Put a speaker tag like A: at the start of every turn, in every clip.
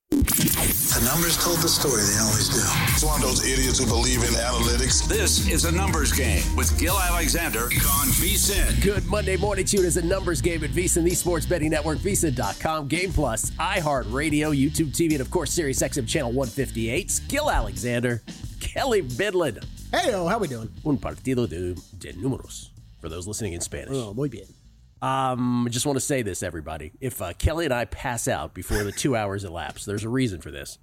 A: The numbers told the story. They always do.
B: It's one of those idiots who believe in analytics.
C: This is a numbers game with Gil Alexander on VSiN.
D: Good Monday morning to you. It is a numbers game at VSiN, the sports betting network, VSiN.com, Game Plus, iHeartRadio, YouTube TV, and of course, Sirius XM channel 158. Gil Alexander, Kelly Bidlin.
E: Hey-o, how we doing?
D: Un partido de números, for those listening in Spanish.
E: Oh, muy bien.
D: I just want to say this, everybody. If Kelly and I pass out before the 2 hours elapse, there's a reason for this.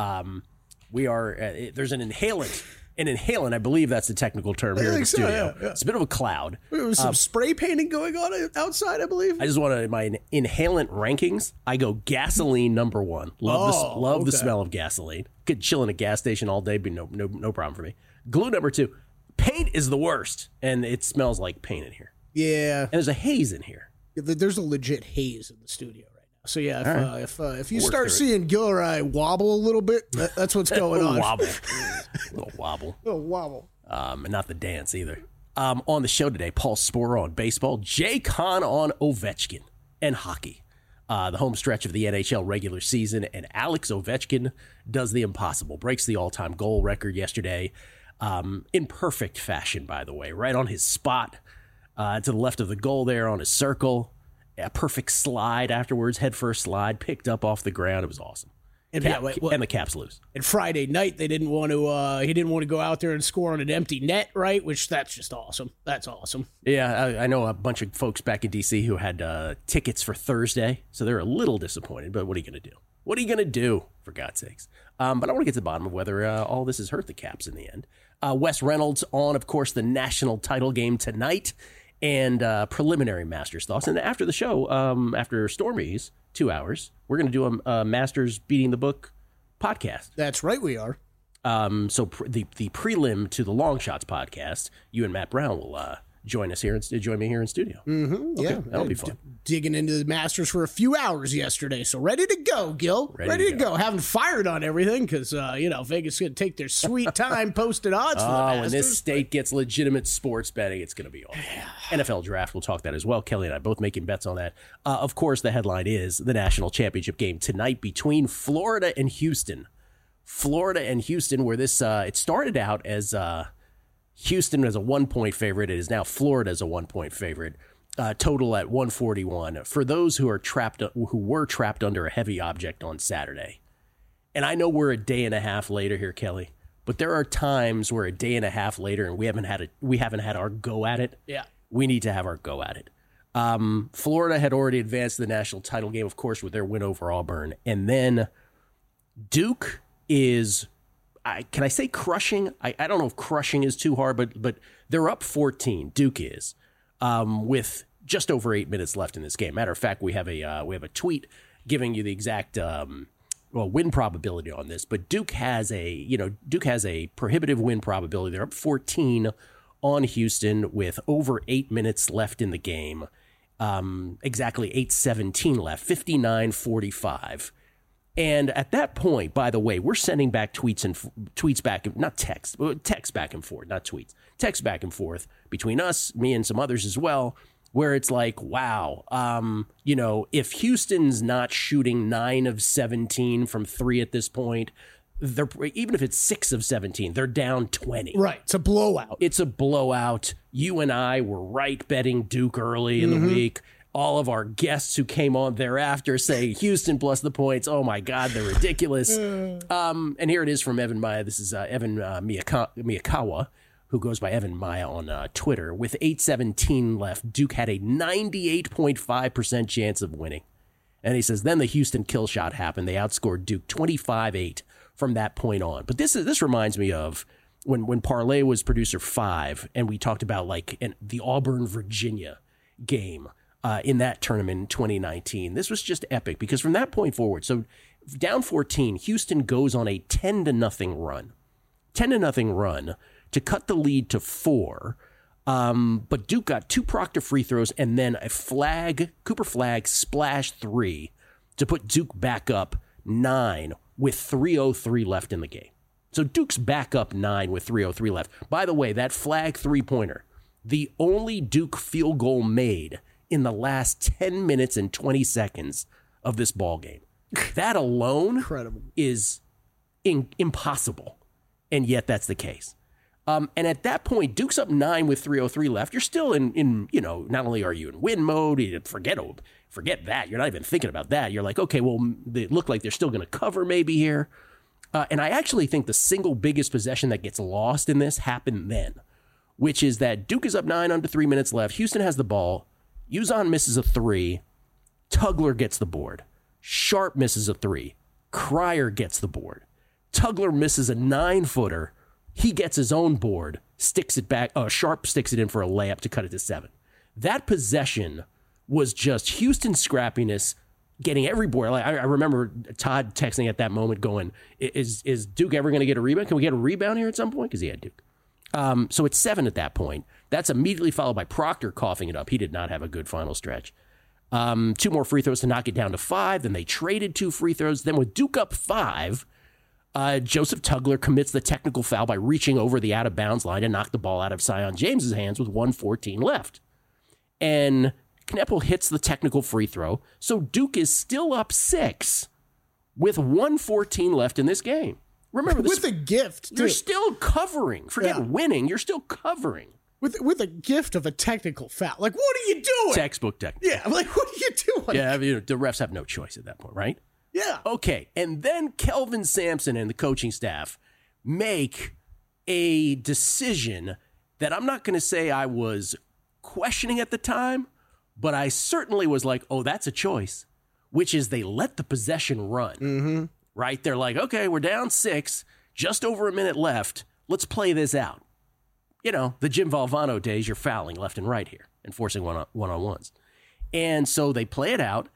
D: We are there's an inhalant. An inhalant, I believe that's the technical term here in the studio. Yeah. It's a bit of a cloud.
E: There was some spray painting going on outside, I believe.
D: I just want to, my inhalant rankings, I go gasoline number one. Love the smell of gasoline. Could chill in a gas station all day, but no problem for me. Glue number two. Paint is the worst, and it smells like paint in here.
E: Yeah.
D: And there's a haze in here.
E: There's a legit haze in the studio right now. So yeah, if you start seeing Gil or I wobble a little bit, that's what's going on.
D: A little wobble. And not the dance either. On the show today, Paul Sporer on baseball, Jay Kahn on Ovechkin and hockey. The home stretch of the NHL regular season, and Alex Ovechkin does the impossible, breaks the all-time goal record yesterday in perfect fashion, by the way, right on his spot. To the left of the goal there on his circle. A perfect slide afterwards, head first slide, picked up off the ground. It was awesome. And the Caps lose.
E: And Friday night, they didn't want to. He didn't want to go out there and score on an empty net, right? Which that's just awesome. That's awesome.
D: Yeah, I know a bunch of folks back in DC who had tickets for Thursday, so they're a little disappointed. But what are you going to do? What are you going to do, for God's sakes? But I want to get to the bottom of whether all this has hurt the Caps in the end. Wes Reynolds on, of course, the national title game tonight. And preliminary Masters thoughts. And after the show, after Stormy's 2 hours, we're going to do a Masters Beating the Book podcast.
E: That's right, we are.
D: So the prelim to the Long Shots podcast, you and Matt Brown will join me here in studio.
E: Mm-hmm,
D: okay,
E: yeah,
D: that'll be fun.
E: Digging into the Masters for a few hours yesterday, so ready to go, Gil. Ready to go. Haven't fired on everything because Vegas is going to take their sweet time posted odds for the Masters.
D: When this state gets legitimate sports betting, it's going to be awesome. NFL draft, we'll talk that as well. Kelly and I both making bets on that. Of course, the headline is the national championship game tonight between Florida and Houston. Florida and Houston, where this it started out as Houston as a 1-point favorite. It is now Florida as a 1-point favorite. Total at 141. For those who were trapped under a heavy object on Saturday, and I know we're a day and a half later here, Kelly, but there are times where a day and a half later and we haven't had our go at it.
E: Yeah,
D: we need to have our go at it. Florida had already advanced to the national title game, of course, with their win over Auburn, and then Duke is. Can I say crushing? I don't know if crushing is too hard, but they're up 14. Duke is with just over 8 minutes left in this game. Matter of fact, we have a tweet giving you the exact win probability on this. But Duke has a prohibitive win probability. They're up 14 on Houston with over 8 minutes left in the game. Exactly 8:17 left. 59-45. And at that point, by the way, we're sending back tweets back, not text back and forth, not tweets, text back and forth between us, me and some others as well, where it's like, wow, if Houston's not shooting 9 of 17 from 3 at this point, even if it's 6 of 17, they're down 20.
E: Right. It's a blowout.
D: It's a blowout. You and I were right betting Duke early in the week. All of our guests who came on thereafter say Houston plus the points. Oh, my God, they're ridiculous. And here it is from Evan Maya. This is Evan Miyakawa, who goes by Evan Maya on Twitter. With 8:17 left, Duke had a 98.5% chance of winning. And he says, then the Houston kill shot happened. They outscored Duke 25-8 from that point on. But this reminds me of when Parlay was producer 5, and we talked about the Auburn-Virginia game. In that tournament in 2019. This was just epic because from that point forward, so down 14, Houston goes on a 10-0 run. 10-0 run to cut the lead to 4. But Duke got 2 Proctor free throws and then a Cooper Flagg splash 3 to put Duke back up 9 with 3:03 left in the game. So Duke's back up 9 with 3:03 left. By the way, that Flagg three-pointer, the only Duke field goal made in the last 10 minutes and 20 seconds of this ball game. That alone
E: Incredible.
D: is impossible. And yet that's the case. And at that point, Duke's up 9 with 3:03 left. You're still in not only are you in win mode, forget that. You're not even thinking about that. You're like, okay, well, they look like they're still going to cover maybe here. And I actually think the single biggest possession that gets lost in this happened then, which is that Duke is up 9 under 3 minutes left. Houston has the ball. Uzon misses a 3. Tugler gets the board. Sharp misses a 3. Cryer gets the board. Tugler misses a 9-footer. He gets his own board, sticks it back. Sharp sticks it in for a layup to cut it to 7. That possession was just Houston scrappiness, getting every board. Like, I remember Todd texting at that moment going, is Duke ever going to get a rebound? Can we get a rebound here at some point? Because he had Duke. So it's 7 at that point. That's immediately followed by Proctor coughing it up. He did not have a good final stretch. 2 more free throws to knock it down to 5. Then they traded 2 free throws. Then with Duke up 5, Joseph Tugler commits the technical foul by reaching over the out-of-bounds line and knocked the ball out of Sion James's hands with 1:14 left. And Knepel hits the technical free throw, so Duke is still up 6 with 1:14 left in this game. Remember,
E: with a gift,
D: you're
E: too.
D: still covering. Forget winning, you're still covering.
E: With a gift of a technical foul. Like, what are you doing?
D: Textbook technical.
E: Yeah, like, what are you doing?
D: Yeah, the refs have no choice at that point, right?
E: Yeah.
D: Okay, and then Kelvin Sampson and the coaching staff make a decision that I'm not going to say I was questioning at the time, but I certainly was like, oh, that's a choice, which is they let the possession run, right? They're like, okay, we're down 6, just over a minute left. Let's play this out. You know, the Jim Valvano days, you're fouling left and right here and forcing one-on-ones. And so they play it out.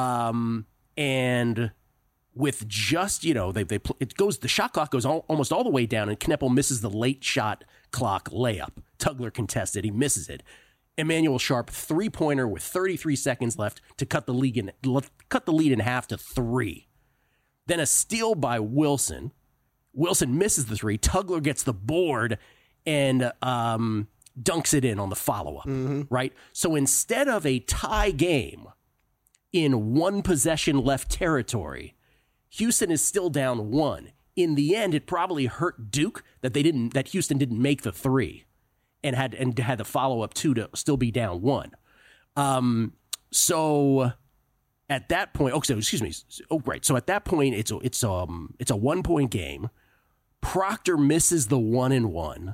D: And with just, the shot clock goes almost all the way down, and Knepel misses the late shot clock layup. Tugler contested. He misses it. Emmanuel Sharp, 3-pointer with 33 seconds left to cut the lead in half to 3. Then a steal by Wilson. Wilson misses the 3. Tugler gets the board and dunks it in on the follow-up, right? So instead of a tie game in 1 possession left territory, Houston is still down 1. In the end, it probably hurt Duke that Houston didn't make the 3 and had the follow-up 2 to still be down 1. So at that point, So at that point, it's a 1-point game. Proctor misses the 1-and-1.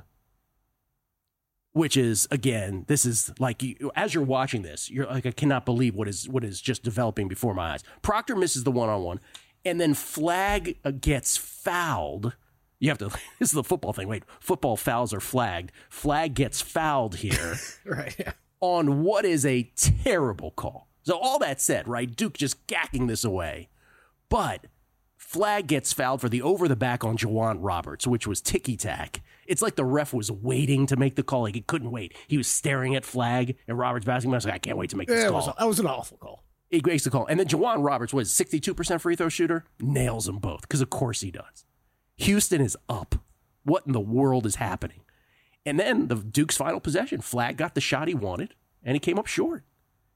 D: Which is, again, this is like, as you're watching this, you're like, I cannot believe what is just developing before my eyes. Proctor misses the 1-on-1, and then Flagg gets fouled. You have to, this is the football thing. Wait, football fouls are flagged. Flagg gets fouled here
E: Right, yeah.
D: on what is a terrible call. So all that said, right, Duke just gacking this away. But Flagg gets fouled for the over-the-back on Juwan Roberts, which was ticky-tack. It's like the ref was waiting to make the call. Like, he couldn't wait. He was staring at Flagg and Roberts' basketball. I was like, I can't wait to make this call.
E: That was an awful call.
D: He makes the call. And then Juwan Roberts was 62% free throw shooter. Nails them both, because of course he does. Houston is up. What in the world is happening? And then the Duke's final possession. Flagg got the shot he wanted, and he came up short.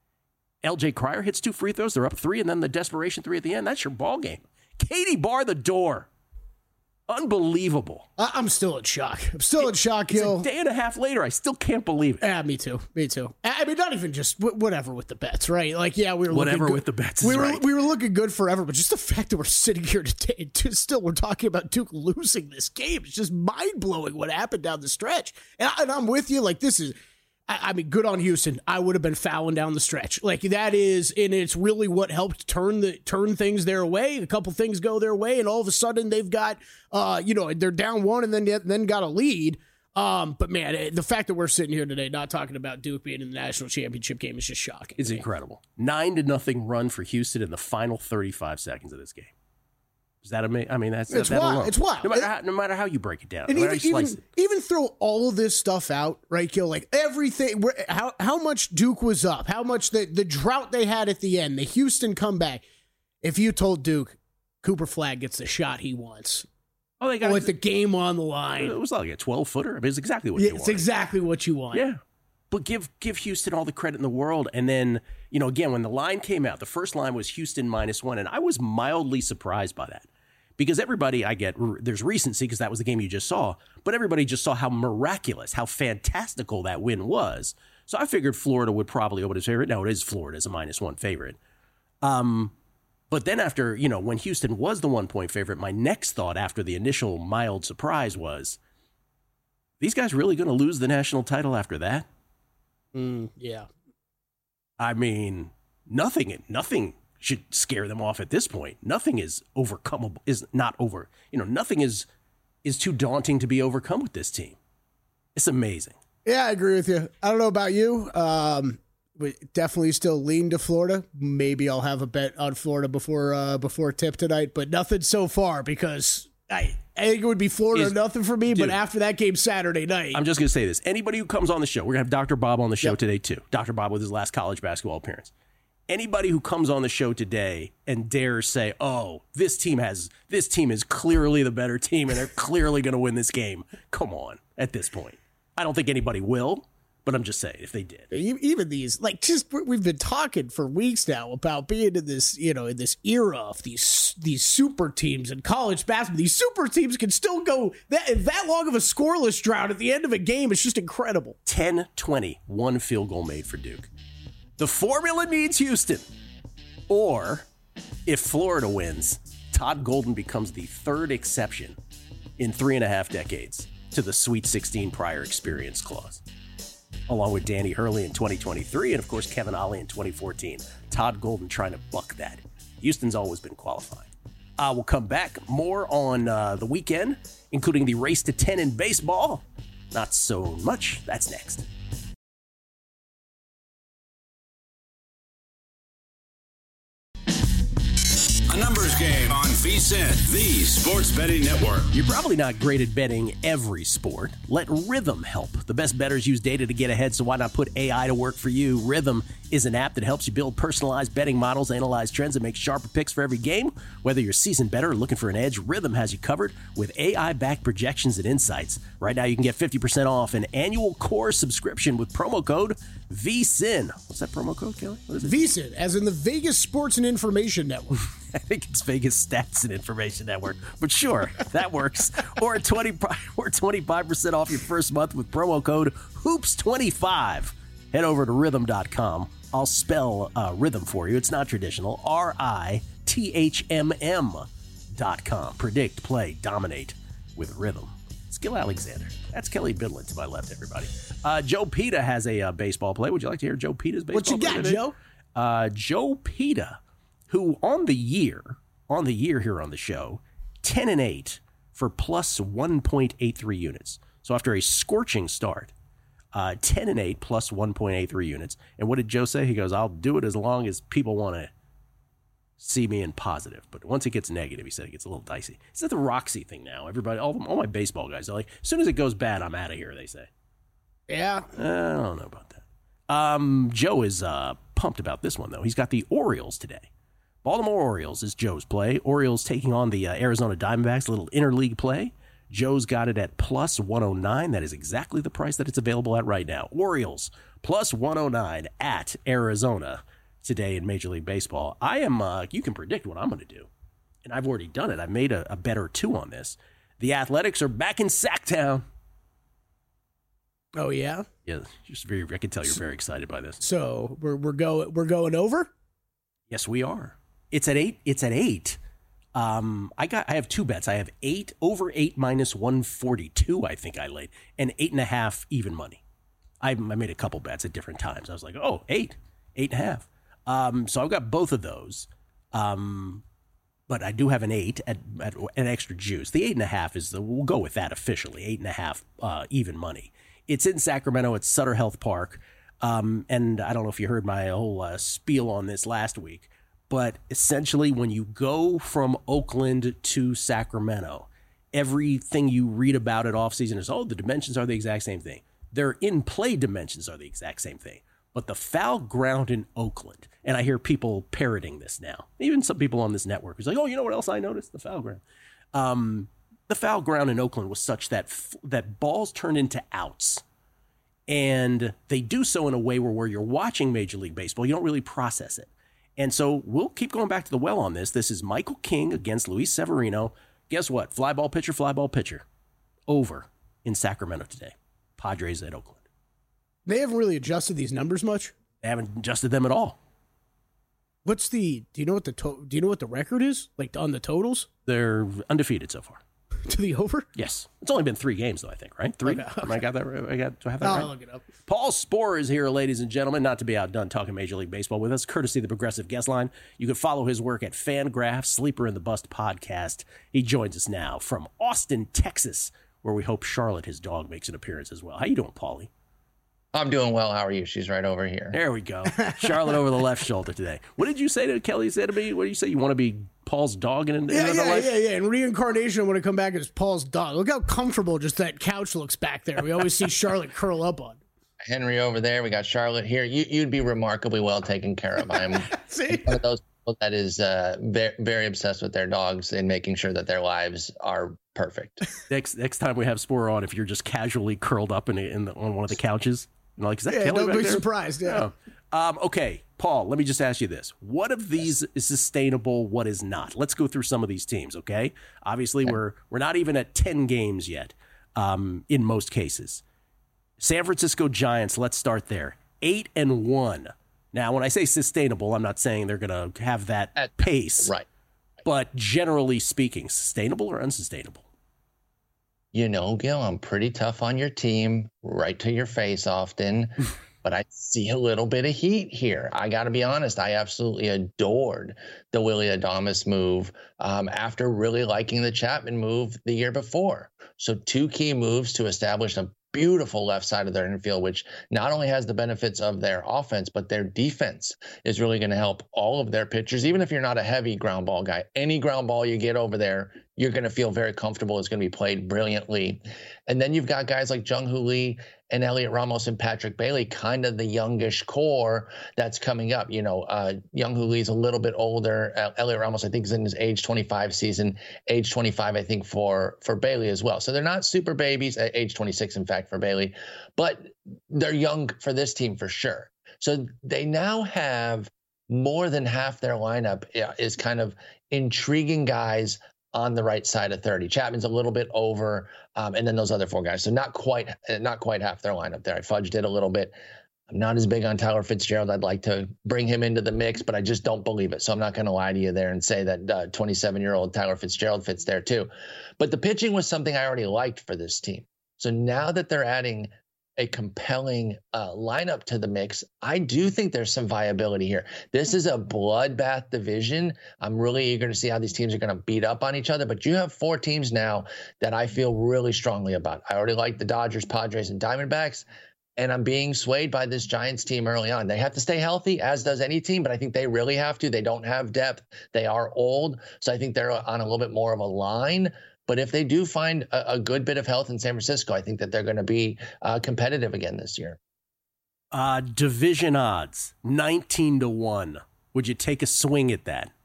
D: L.J. Cryer hits 2 free throws. They're up 3, and then the desperation 3 at the end. That's your ball game. Katie bar the door. Unbelievable.
E: I'm still in shock. Hill.
D: A day and a half later, I still can't believe it.
E: Yeah, me too. I mean, not even just whatever with the bets, right? Like, yeah, we were
D: whatever
E: looking
D: with the bets.
E: We
D: right.
E: were looking good forever, but just the fact that we're sitting here today, still we're talking about Duke losing this game. It's just mind blowing what happened down the stretch. And I'm with you. Like, this is. I mean, good on Houston. I would have been fouling down the stretch. Like, that is, and it's really what helped turn things their way. A couple things go their way, and all of a sudden they've got, they're down 1 and then got a lead. But man, the fact that we're sitting here today not talking about Duke being in the national championship game is just shocking.
D: It's incredible. 9-0 run for Houston in the final 35 seconds of this game. Is that amazing? I mean, it's
E: wild.
D: Alone.
E: It's wild.
D: No matter how you break it down,
E: and even throw all of this stuff out, right, Gil? Like everything, how much Duke was up, how much the drought they had at the end, the Houston comeback. If you told Duke Cooper Flagg gets the shot he wants, they got with the game on the line.
D: It was like a 12-footer. I mean, it's exactly what you want.
E: It's exactly what you want.
D: Yeah. But give Houston all the credit in the world. And then, again, when the line came out, the first line was Houston -1, and I was mildly surprised by that. Because everybody, I get, there's recency because that was the game you just saw, but everybody just saw how miraculous, how fantastical that win was. So I figured Florida would probably open as favorite. Now it is Florida as a -1 favorite. But then after, when Houston was the 1-point favorite, my next thought after the initial mild surprise was, these guys really going to lose the national title after that?
E: Yeah.
D: I mean, nothing should scare them off at this point. Nothing is overcomable, nothing is too daunting to be overcome with this team. It's amazing.
E: Yeah, I agree with you. I don't know about you. We definitely still lean to Florida. Maybe I'll have a bet on Florida before tip tonight, but nothing so far because I think it would be Florida or nothing for me, but after that game Saturday night.
D: I'm just going to say this. Anybody who comes on the show, we're going to have Dr. Bob on the show today too. Dr. Bob with his last college basketball appearance. Anybody who comes on the show today and dares say, "Oh, this team is clearly the better team and they're clearly going to win this game." Come on, at this point. I don't think anybody will, but I'm just saying if they did.
E: Even these, we've been talking for weeks now about being in this, in this era of these super teams in college basketball. These super teams can still go that long of a scoreless drought at the end of a game. It's just incredible.
D: 10-20, one field goal made for Duke. The formula needs Houston. Or, if Florida wins, Todd Golden becomes the third exception in 3.5 decades to the Sweet 16 prior experience clause. Along with Danny Hurley in 2023 and, of course, Kevin Ollie in 2014. Todd Golden trying to buck that. Houston's always been qualifying. We'll come back. More on the weekend, including the race to 10 in baseball. Not so much. That's next.
C: A numbers game on VSiN, the sports betting network.
D: You're probably not great at betting every sport. Let Rhythm help. The best bettors use data to get ahead, so why not put AI to work for you? Rhythm is an app that helps you build personalized betting models, analyze trends, and make sharper picks for every game. Whether you're a seasoned bettor or looking for an edge, Rhythm has you covered with AI-backed projections and insights. Right now, you can get 50% off an annual core subscription with promo code VSiN. What's that promo code, Kelly? What is it?
E: VSiN, as in the Vegas Sports and Information Network.
D: I think it's Vegas Stats and Information Network, but sure, that works. Or 25% off your first month with promo code HOOPS25. Head over to rhythm.com. I'll spell rhythm for you. It's not traditional. RITHMM.com. Predict, play, dominate with Rhythm. It's Gil Alexander. That's Kelly Bidlin to my left, everybody. Joe Pita has a baseball play. Would you like to hear Joe Pita's baseball play?
E: What you got,
D: Joe? Joe Pita, who on the year here on the show, 10-8 for plus 1.83 units. So after a scorching start, 10-8 plus 1.83 units. And what did Joe say? He goes, "I'll do it as long as people want to see me in positive." But once it gets negative, he said it gets a little dicey. It's not the Roxy thing now. Everybody, all my baseball guys are like, as soon as it goes bad, I'm out of here, they say.
E: Yeah.
D: I don't know about that. Joe is pumped about this one, though. He's got the Orioles today. Baltimore Orioles is Joe's play. Orioles taking on the Arizona Diamondbacks, a little interleague play. Joe's got it at plus 109. That is exactly the price that it's available at right now. Orioles plus 109 at Arizona today in Major League Baseball. I am, you can predict what I'm going to do. And I've already done it. I made a bet or two on this. The Athletics are back in Sacktown.
E: Oh, yeah?
D: Yeah, I can tell you're very excited by this.
E: So we're going over?
D: Yes, we are. It's at 8. It's at 8. I have two bets. I have 8 over 8 minus 142. I think I laid, and 8.5 even money. I made a couple bets at different times. I was like, 8.5. So I've got both of those. But I do have an 8 at an extra juice. The 8.5 we'll go with that officially. 8.5 even money. It's in Sacramento. It's Sutter Health Park. And I don't know if you heard my whole spiel on this last week. But essentially, when you go from Oakland to Sacramento, everything you read about it offseason is, the dimensions are the exact same thing. Their in-play dimensions are the exact same thing. But the foul ground in Oakland, and I hear people parroting this now, even some people on this network who's like, you know what else I noticed? The foul ground. The foul ground in Oakland was such that balls turned into outs And they do so in a way where you're watching Major League Baseball, you don't really process it. And so we'll keep going back to the well on this. This is Michael King against Luis Severino. Guess what? Fly ball pitcher. Over in Sacramento today. Padres at Oakland.
E: They haven't really adjusted these numbers much.
D: They haven't adjusted them at all.
E: What's the? Do you know what the record is? Like on the totals?
D: They're undefeated so far.
E: To the over?
D: Yes. It's only been 3 games, though, I think, right? 3? Okay. Do I have that right?
E: I'll look it up.
D: Paul Sporer is here, ladies and gentlemen, not to be outdone talking Major League Baseball with us, courtesy of the Progressive Guest Line. You can follow his work at Fangraphs, Sleeper in the Bust podcast. He joins us now from Austin, Texas, where we hope Charlotte, his dog, makes an appearance as well. How you doing, Paulie?
F: I'm doing well. How are you? She's right over here.
D: There we go. Charlotte over the left shoulder today. What did you say to Kelly? Said to me, what did you say? You want to be Paul's dog in another life?
E: Yeah. In reincarnation, I want to come back as Paul's dog. Look how comfortable just that couch looks back there. We always see Charlotte curl up on.
F: Henry over there. We got Charlotte here. You'd be remarkably well taken care of. I'm one of those people that is very, very obsessed with their dogs and making sure that their lives are perfect.
D: Next time we have Sporer on, if you're just casually curled up on one of the couches. Like, is that Kelly
E: don't
D: back
E: be
D: there?
E: surprised. Yeah.
D: Oh. Okay, Paul, let me just ask you this. What of these is sustainable? What is not? Let's go through some of these teams, okay? Obviously, we're not even at 10 games yet in most cases. San Francisco Giants, let's start there. 8-1. Now, when I say sustainable, I'm not saying they're going to have that pace.
F: Right.
D: But generally speaking, sustainable or unsustainable?
F: You know, Gil, I'm pretty tough on your team, right to your face often, but I see a little bit of heat here. I got to be honest. I absolutely adored the Willy Adames move after really liking the Chapman move the year before. So 2 key moves to establish a beautiful left side of their infield, which not only has the benefits of their offense, but their defense is really going to help all of their pitchers. Even if you're not a heavy ground ball guy, any ground ball you get over there, you're going to feel very comfortable. It's going to be played brilliantly. And then you've got guys like Jung-Hoo Lee and Elliot Ramos and Patrick Bailey, kind of the youngish core that's coming up. You know, Jung-Hoo Lee's a little bit older. Elliot Ramos, I think, is in his age 25 season. Age 25, I think, for Bailey as well. So they're not super babies. At age 26, in fact, for Bailey. But they're young for this team for sure. So they now have more than half their lineup is kind of intriguing guys on the right side of 30. Chapman's a little bit over, and then those other 4 guys. So not quite half their lineup there. I fudged it a little bit. I'm not as big on Tyler Fitzgerald. I'd like to bring him into the mix, but I just don't believe it. So I'm not going to lie to you there and say that 27-year-old Tyler Fitzgerald fits there too. But the pitching was something I already liked for this team. So now that they're adding a compelling lineup to the mix, I do think there's some viability here. This is a bloodbath division. I'm really eager to see how these teams are going to beat up on each other, but you have 4 teams now that I feel really strongly about. I already like the Dodgers, Padres, and Diamondbacks, and I'm being swayed by this Giants team early on. They have to stay healthy, as does any team, but I think they really have to. They don't have depth. They are old, so I think they're on a little bit more of a line. But if they do find a good bit of health in San Francisco, I think that they're going to be competitive again this year.
D: Division odds, 19-1. Would you take a swing at that?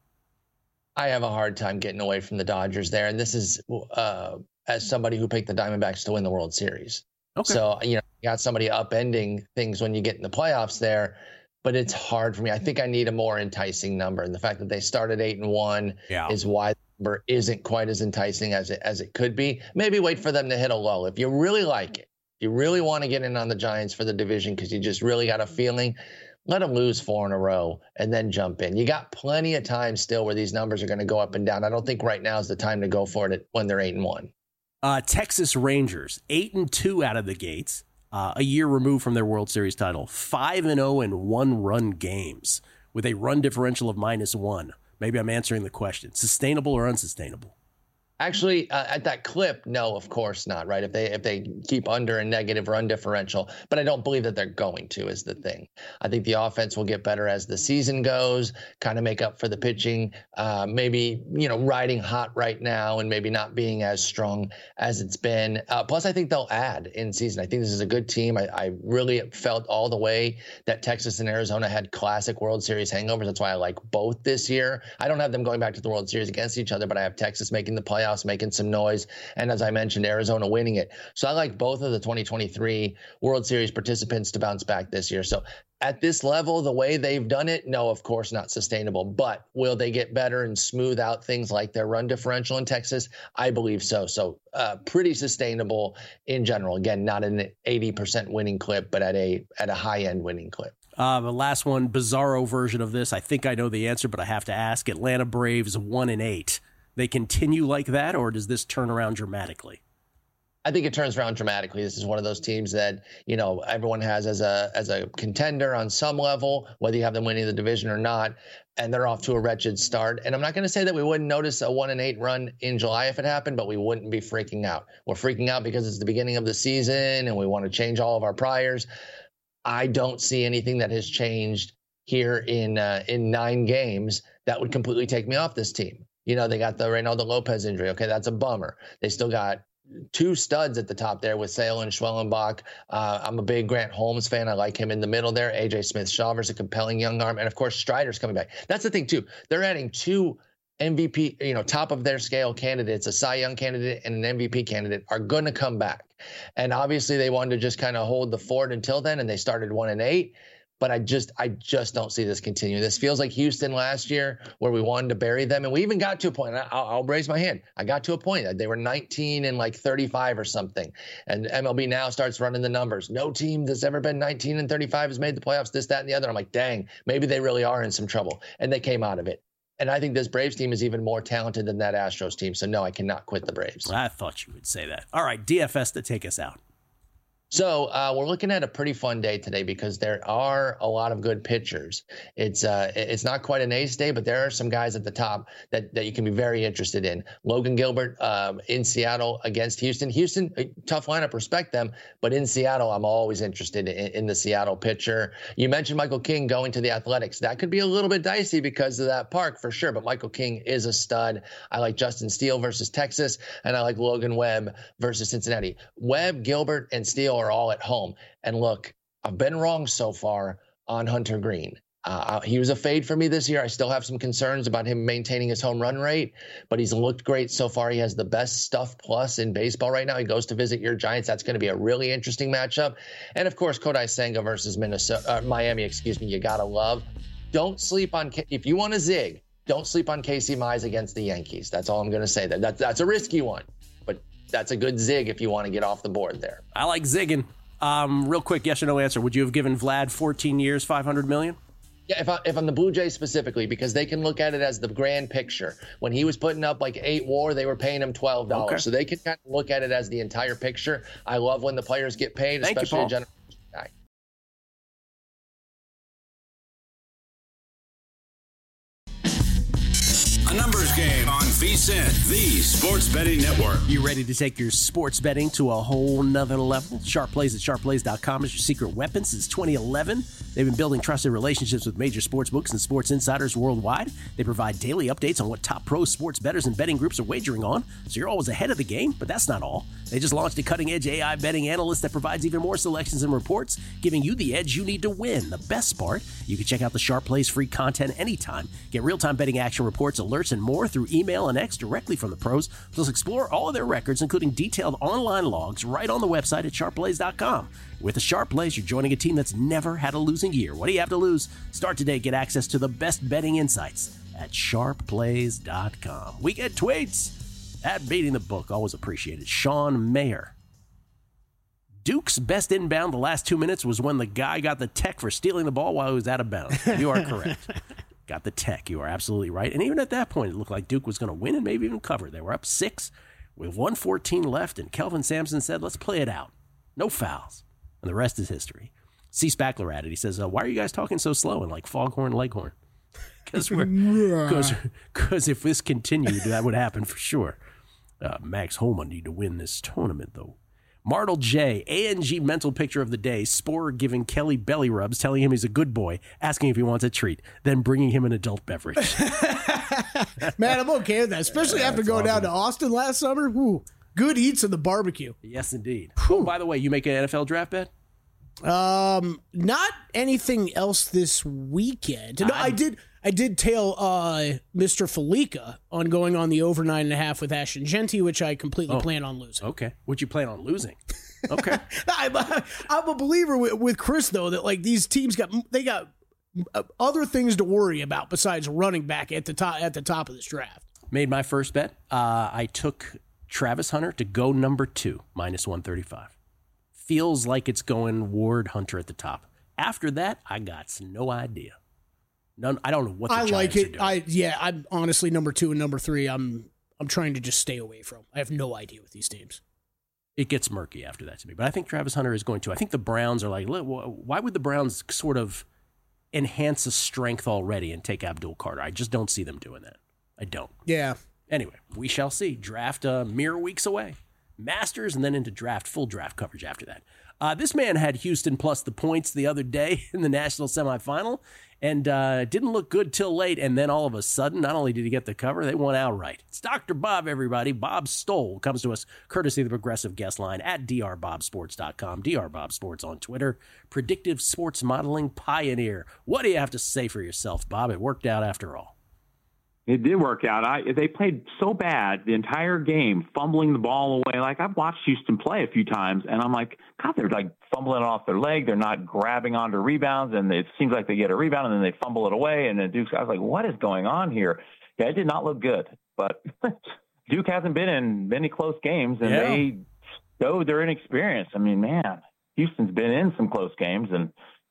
F: I have a hard time getting away from the Dodgers there. And this is as somebody who picked the Diamondbacks to win the World Series. Okay. So, you got somebody upending things when you get in the playoffs there. But it's hard for me. I think I need a more enticing number. And the fact that they started 8-1 is why the number isn't quite as enticing as it could be. Maybe wait for them to hit a lull. If you really like it, if you really want to get in on the Giants for the division because you just really got a feeling, let them lose 4 in a row and then jump in. You got plenty of time still where these numbers are going to go up and down. I don't think right now is the time to go for it when they're 8-1.
D: Texas Rangers, 8-2 out of the gates. A year removed from their World Series title, 5-0 in 1-run games with a run differential of -1. Maybe I'm answering the question. Sustainable or unsustainable?
F: Actually, at that clip, no, of course not, right? If they keep under a negative run differential, but I don't believe that they're going to is the thing. I think the offense will get better as the season goes, kind of make up for the pitching, maybe, riding hot right now and maybe not being as strong as it's been. Plus, I think they'll add in season. I think this is a good team. I really felt all the way that Texas and Arizona had classic World Series hangovers. That's why I like both this year. I don't have them going back to the World Series against each other, but I have Texas making the playoffs. playoffs, making some noise. And as I mentioned, Arizona winning it. So I like both of the 2023 World Series participants to bounce back this year. So at this level, the way they've done it, no, of course not sustainable. But will they get better and smooth out things like their run differential in Texas? I believe so. So pretty sustainable in general. Again, not an 80% winning clip, but at a high-end winning clip.
D: The last one, bizarro version of this. I think I know the answer, but I have to ask. Atlanta Braves 1-8. They continue like that, or does this turn around dramatically?
F: I think it turns around dramatically. This is one of those teams that, you know, everyone has as a contender on some level, whether you have them winning the division or not, and they're off to a wretched start. And I'm not going to say that we wouldn't notice a 1-8 run in July if it happened, but we wouldn't be freaking out. We're freaking out because it's the beginning of the season and we want to change all of our priors. I don't see anything that has changed here in 9 games that would completely take me off this team. You know, they got the Reynaldo Lopez injury. Okay, that's a bummer. They still got 2 studs at the top there with Sale and Schwellenbach. I'm a big Grant Holmes fan. I like him in the middle there. AJ Smith-Shawver's a compelling young arm. And, of course, Strider's coming back. That's the thing, too. They're adding 2 MVP, you know, top of their scale candidates, a Cy Young candidate and an MVP candidate, are going to come back. And obviously they wanted to just kind of hold the fort until then, and they started 1-8. But I just don't see this continue. This feels like Houston last year, where we wanted to bury them, and we even got to a point. I'll raise my hand. I got to a point that they were 19 and like 35 or something, and MLB now starts running the numbers. No team that's ever been 19 and 35 has made the playoffs. This, that, and the other. I'm like, dang, maybe they really are in some trouble, and they came out of it. And I think this Braves team is even more talented than that Astros team. So no, I cannot quit the Braves.
D: I thought you would say that. All right, DFS to take us out.
F: So we're looking at a pretty fun day today because there are a lot of good pitchers. It's not quite an ace day, but there are some guys at the top that you can be very interested in. Logan Gilbert in Seattle against Houston. Houston, tough lineup, respect them. But in Seattle, I'm always interested in the Seattle pitcher. You mentioned Michael King going to the Athletics. That could be a little bit dicey because of that park for sure. But Michael King is a stud. I like Justin Steele versus Texas, and I like Logan Webb versus Cincinnati. Webb, Gilbert, and Steele are all at home. And look, I've been wrong so far on Hunter Green. He was a fade for me this year. I still have some concerns about him maintaining his home run rate, but he's looked great so far. He has the best stuff plus in baseball right now. He goes to visit your Giants. That's going to be a really interesting matchup. And of course, Kodai Senga versus Miami, you got to love. Don't sleep on, if you want to zig, don't sleep on Casey Mize against the Yankees. That's all I'm going to say. That's a risky one, but that's a good zig if you want to get off the board there.
D: I like zigging. Real quick, yes or no answer. Would you have given Vlad 14 years, $500 million?
F: Yeah, if I'm the Blue Jays specifically, because they can look at it as the grand picture. When he was putting up like 8 WAR, they were paying him $12. Okay. So they can kind of look at it as the entire picture. I love when the players get paid, especially a generation guy.
C: A numbers game on VSiN, the Sports Betting Network.
D: You ready to take your sports betting to a whole nother level? Sharp Plays at sharpplays.com is your secret weapon since 2011. They've been building trusted relationships with major sports books and sports insiders worldwide. They provide daily updates on what top pro sports bettors and betting groups are wagering on, so you're always ahead of the game, but that's not all. They just launched a cutting-edge AI betting analyst that provides even more selections and reports, giving you the edge you need to win. The best part, you can check out the Sharp Plays free content anytime. Get real-time betting action reports, alerts, and more through email and X directly from the pros. Plus, explore all of their records, including detailed online logs, right on the website at sharpplays.com. With the Sharp Plays, you're joining a team that's never had a losing year. What do you have to lose? Start today. Get access to the best betting insights at sharpplays.com. We get tweets at Beating the Book. Always appreciated. Sean Mayer. Duke's best inbound the last 2 minutes was when the guy got the tech for stealing the ball while he was out of bounds. You are correct. Got the tech. You are absolutely right. And even at that point, it looked like Duke was going to win and maybe even cover. They were up 6 with 1:14 left, and Kelvin Sampson said, let's play it out. No fouls. And the rest is history. C. Spackler at it. He says, why are you guys talking so slow and like Foghorn Leghorn? Because if this continued, that would happen for sure. Max Homa need to win this tournament, though. Martel J, ANG mental picture of the day, Sporer giving Kelly belly rubs, telling him he's a good boy, asking if he wants a treat, then bringing him an adult beverage.
E: Man, I'm okay with that, especially after going down to Austin last summer. Ooh, good eats and the barbecue.
D: Yes, indeed. Oh, by the way, you make an NFL draft bet?
E: Not anything else this weekend. No, I did tail Mr. Felica on going on the over 9.5 with Ashton Genty, which I completely plan on losing.
D: Okay. Would you plan on losing? Okay.
E: I'm a believer with Chris, though, that like these teams got other things to worry about besides running back at the top of this draft.
D: Made my first bet. I took Travis Hunter to go number 2, -135. Feels like it's going Ward Hunter at the top. After that, I got no idea. None. I don't know what the Giants
E: like it.
D: are doing.
E: I'm honestly number 2 and number 3. I'm trying to just stay away from. I have no idea with these teams.
D: It gets murky after that to me. But I think Travis Hunter is going to. I think the Browns are like, why would the Browns sort of enhance a strength already and take Abdul Carter? I just don't see them doing that. I don't.
E: Yeah.
D: Anyway, we shall see. Draft mere weeks away. Masters and then into draft, full draft coverage after that. This man had Houston plus the points the other day in the national semifinal and didn't look good till late. And then all of a sudden, not only did he get the cover, they won outright. It's Dr. Bob, everybody. Bob Stoll comes to us courtesy of the Progressive Guest Line at drbobsports.com, drbobsports on Twitter, predictive sports modeling pioneer. What do you have to say for yourself, Bob? It worked out after all.
G: It did work out. They played so bad the entire game, fumbling the ball away. Like, I've watched Houston play a few times, and I'm like, God, they're like fumbling it off their leg. They're not grabbing onto rebounds, and it seems like they get a rebound, and then they fumble it away. And then Duke, I was like, what is going on here? Yeah, it did not look good. But Duke hasn't been in many close games, and they showed their inexperience. I mean, man, Houston's been in some close games, and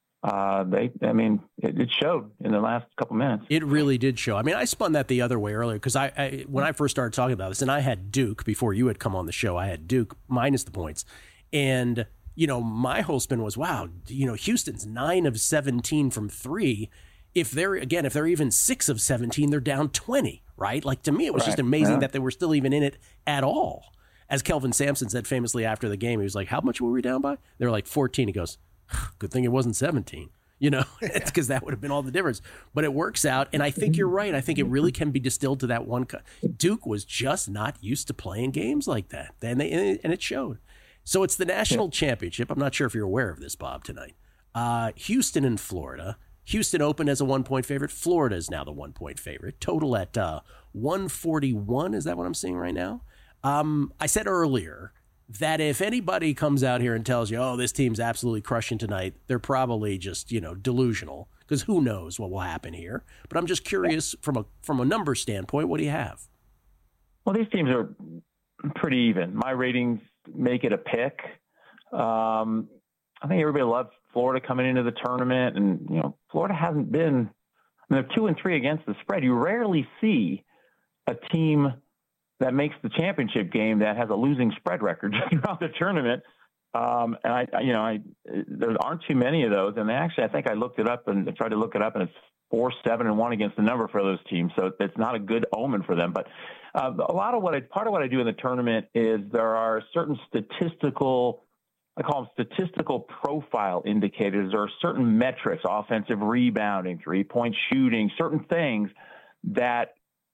G: it showed in the last couple minutes.
D: It really did show. I mean, I spun that the other way earlier because when I first started talking about this, and I had Duke before you had come on the show, I had Duke minus the points. And, my whole spin was, wow, Houston's 9 of 17 from 3. If they're even 6 of 17, they're down 20, right? Like, to me, it was just amazing that they were still even in it at all. As Kelvin Sampson said famously after the game, he was like, how much were we down by? They were like 14. He goes, good thing it wasn't 17, it's because that would have been all the difference. But it works out. And I think you're right. I think it really can be distilled to that one. Duke was just not used to playing games like that. And it showed. So it's the national championship. I'm not sure if you're aware of this, Bob, tonight. Houston and Florida. Houston opened as a 1-point favorite. Florida is now the 1-point favorite. Total at 141. Is that what I'm seeing right now? I said earlier that if anybody comes out here and tells you, oh, this team's absolutely crushing tonight, they're probably just, delusional, because who knows what will happen here. But I'm just curious from a number standpoint, what do you have?
G: Well, these teams are pretty even. My ratings make it a pick. I think everybody loved Florida coming into the tournament, and, Florida hasn't been, they're 2-3 against the spread. You rarely see a team that makes the championship game that has a losing spread record throughout the tournament. And there aren't too many of those. And I think I looked it up and tried to look it up, and it's 4-7-1 against the number for those teams. So it's not a good omen for them. But part of what I do in the tournament is there are certain I call them statistical profile indicators. There are certain metrics, offensive rebounding, 3-point shooting, certain things that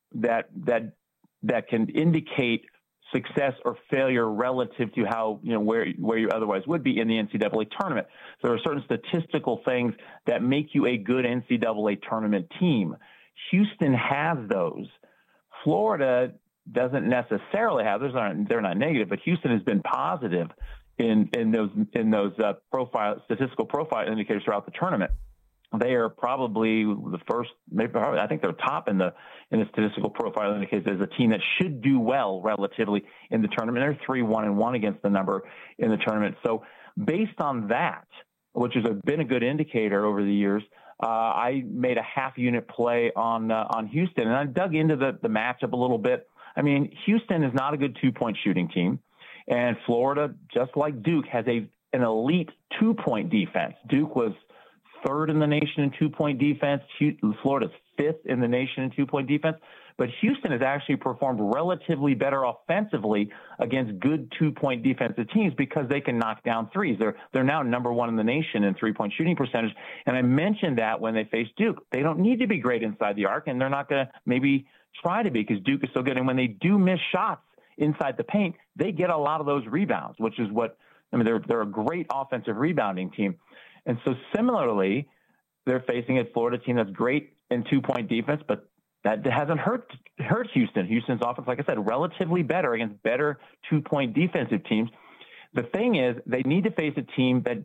G: can indicate success or failure relative to how, where you otherwise would be in the NCAA tournament. So there are certain statistical things that make you a good NCAA tournament team. Houston has those. Florida doesn't necessarily have those. They're not negative, but Houston has been positive in those statistical profile indicators throughout the tournament. They are probably the first, I think they're top in the statistical profile indicators as a team that should do well relatively in the tournament. They're 3-1-1 against the number in the tournament. So based on that, which has been a good indicator over the years, I made a half-unit play on Houston, and I dug into the matchup a little bit. I mean, Houston is not a good 2-point shooting team, and Florida, just like Duke, has an elite 2-point defense. Duke was 3rd in the nation in 2-point defense. Florida's 5th in the nation in 2-point defense. But Houston has actually performed relatively better offensively against good 2-point defensive teams because they can knock down threes. They're now number 1 in the nation in 3-point shooting percentage. And I mentioned that when they face Duke. They don't need to be great inside the arc, and they're not going to maybe try to be because Duke is so good. And when they do miss shots inside the paint, they get a lot of those rebounds, which is what I mean, they're a great offensive rebounding team. And so similarly, they're facing a Florida team that's great in 2-point defense, but that hasn't hurt Houston. Houston's offense, like I said, relatively better against better 2-point defensive teams. The thing is, they need to face a team that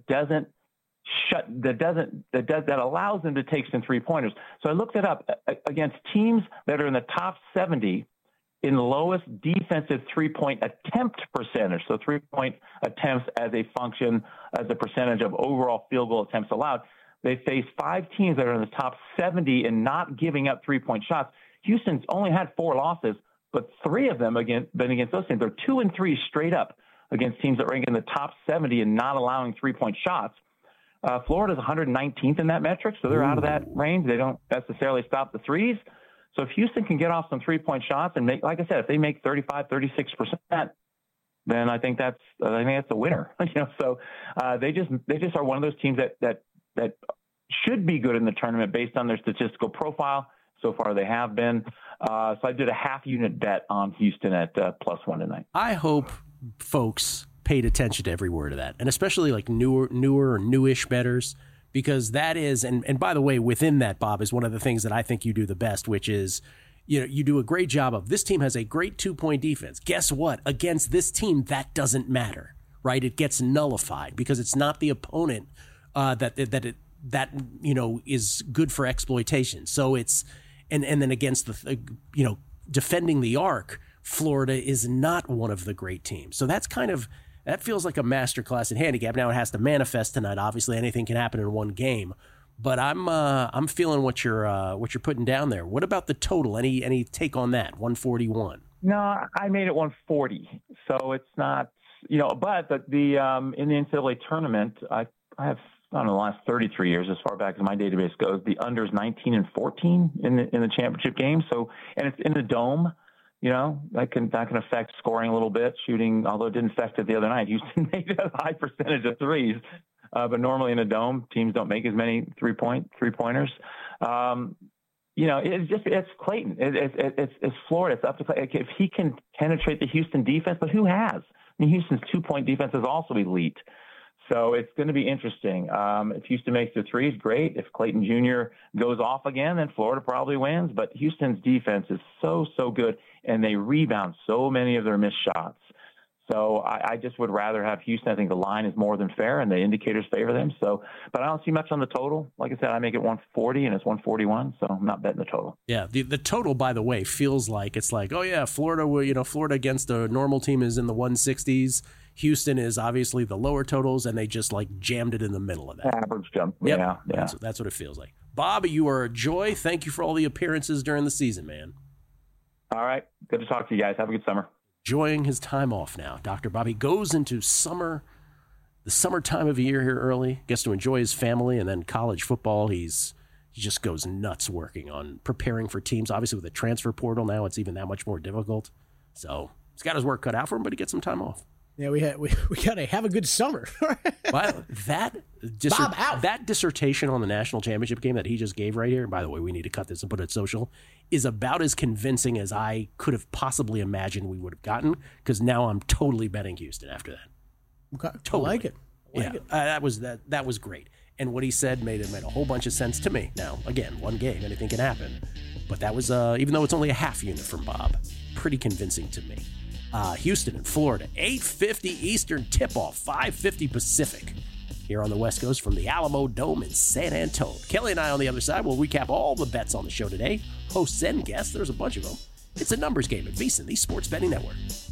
G: allows them to take some 3-pointers. So I looked it up against teams that are in the top 70 in the lowest defensive 3-point attempt percentage. So 3-point attempts as a percentage of overall field goal attempts allowed. They face 5 teams that are in the top 70 in not giving up 3-point shots. Houston's only had 4 losses, but 3 of them been against those teams. They're 2-3 straight up against teams that rank in the top 70 and not allowing 3-point shots. Florida's 119th in that metric, so they're out of that range. They don't necessarily stop the threes. So if Houston can get off some 3-point shots and make, like I said, if they make 35, 36%, then I think that's a winner. So they just are one of those teams that should be good in the tournament based on their statistical profile. So far, they have been. So I did a half-unit bet on Houston at +1 tonight.
D: I hope folks paid attention to every word of that, and especially like newer or newish bettors, because that is, and by the way, within that, Bob, is one of the things that I think you do the best, which is, you do a great job of, this team has a great 2-point defense. Guess what? Against this team, that doesn't matter, right? It gets nullified because it's not the opponent that is good for exploitation. So it's, and then against the, defending the arc, Florida is not one of the great teams. So that's that feels like a masterclass in handicap. Now it has to manifest tonight. Obviously, anything can happen in one game, but I'm feeling what you're putting down there. What about the total? Any take on that? 141.
G: No, I made it 140. So it's not, but the in the NCAA tournament, I have, I don't know, the last 33 years, as far back as my database goes, the unders 19 and 14 in the championship game. So, and it's in the dome. That can affect scoring a little bit, shooting, although it didn't affect it the other night. Houston made a high percentage of threes, but normally in a dome, teams don't make as many three-pointers. It's Clayton. It's Florida. It's up to Clayton. If he can penetrate the Houston defense, but who has? I mean, Houston's 2-point defense is also elite. So it's going to be interesting. If Houston makes the threes, great. If Clayton Jr. goes off again, then Florida probably wins. But Houston's defense is so good, and they rebound so many of their missed shots. So I just would rather have Houston. I think the line is more than fair, and the indicators favor them. So, but I don't see much on the total. Like I said, I make it 140, and it's 141, so I'm not betting the total.
D: Yeah, the total, by the way, feels like it's like, oh yeah, Florida. Florida against a normal team is in the 160s. Houston is obviously the lower totals, and they just like jammed it in the middle of that.
G: Average jump.
D: Yep.
G: Yeah.
D: That's what it feels like. Bob, you are a joy. Thank you for all the appearances during the season, man.
G: All right. Good to talk to you guys. Have a good summer.
D: Enjoying his time off now. Dr. Bobby goes into the summer time of year here early, gets to enjoy his family, and then college football, he just goes nuts working on preparing for teams. Obviously, with the transfer portal now, it's even that much more difficult. So he's got his work cut out for him, but he gets some time off.
E: Yeah, we got to have a good summer.
D: Well, that dissertation on the national championship game that he just gave right here, by the way, we need to cut this and put it social, is about as convincing as I could have possibly imagined we would have gotten, because now I'm totally betting Houston after that.
E: Okay,
D: totally.
E: I like it.
D: That was great. And what he said made a whole bunch of sense to me. Now, again, one game, anything can happen. But that was, even though it's only a half unit from Bob, pretty convincing to me. Houston and Florida, 8:50 Eastern tip-off, 5:50 Pacific. Here on the West Coast from the Alamo Dome in San Antonio. Kelly and I on the other side will recap all the bets on the show today. Hosts and guests, there's a bunch of them. It's a numbers game at VSiN, the Sports Betting Network.